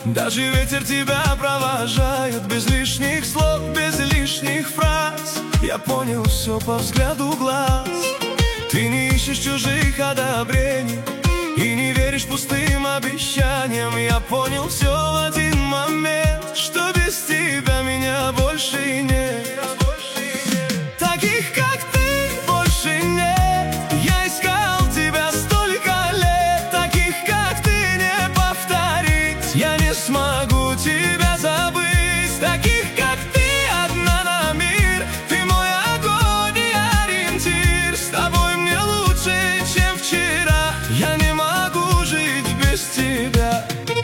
Даже ветер тебя провожает без лишних слов, без лишних фраз. Я понял все по взгляду глаз. Ты не ищешь чужих одобрений и не веришь пустым обещаниям. Я понял все в один момент, что без тебя меня больше и нет. Таких, как ты, больше нет. Я искал тебя столько лет. Таких, как ты, не повторить. Я не смогу тебя забыть. Таких, как ты, одна на мир. Ты мой огонь и ориентир. С тобой мне лучше, чем вчера. Я не могу жить без тебя.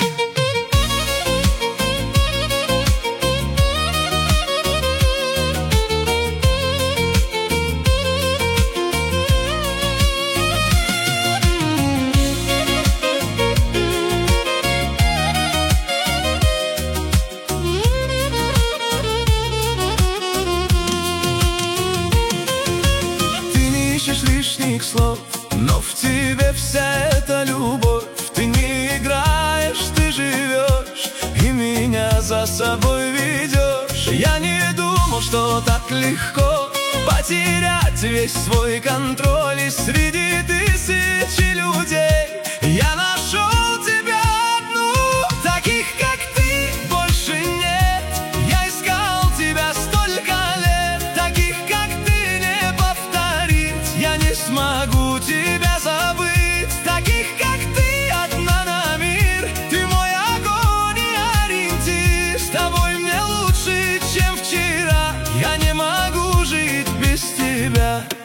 Лишних слов, но в тебе вся эта любовь. Ты не играешь, ты живешь и меня за собой ведешь. Я не думал, что так легко потерять весь свой контроль. И среди тысячи людей я нашел тебя одну. Таких, как ты, больше нет. Я искал тебя столько лет. Таких, как ты, не повторить. Я не смогу тебя забыть. Таких, как ты, одна на мир. Ты мой огонь и ориентир. С тобой мне лучше, чем вчера. Я не могу жить без тебя.